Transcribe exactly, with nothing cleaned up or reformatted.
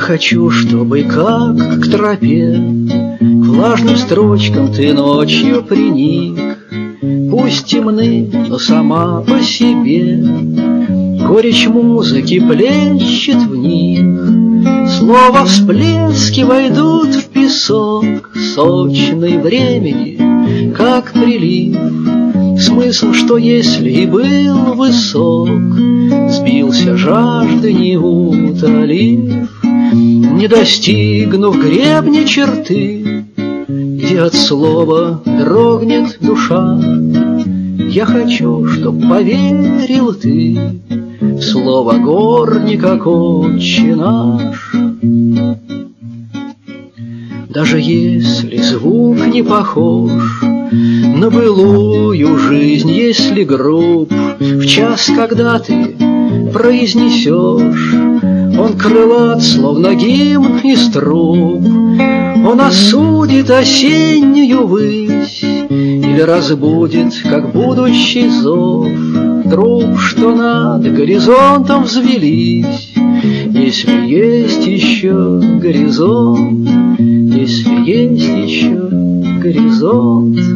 хочу, чтобы как к тропе к влажным строчкам ты ночью приник. Пусть темны, но сама по себе горечь музыки плещет в них. Слова всплески войдут в песок сочный времени, как прилив. Смысл, что если и был высок, сбился жажды не утолив, не достигнув гребня черты, где от слова дрогнет душа. Я хочу, чтоб поверил ты в слово горника «Отче наш». Даже если звук не похож на былую жизнь, если груб, в час, когда ты произнесешь, он крылат, словно гимн из труб. Он осудит осеннюю высь или разбудит, как будущий зов, труб, что над горизонтом взвелись. Если есть еще горизонт, если есть еще горизонт.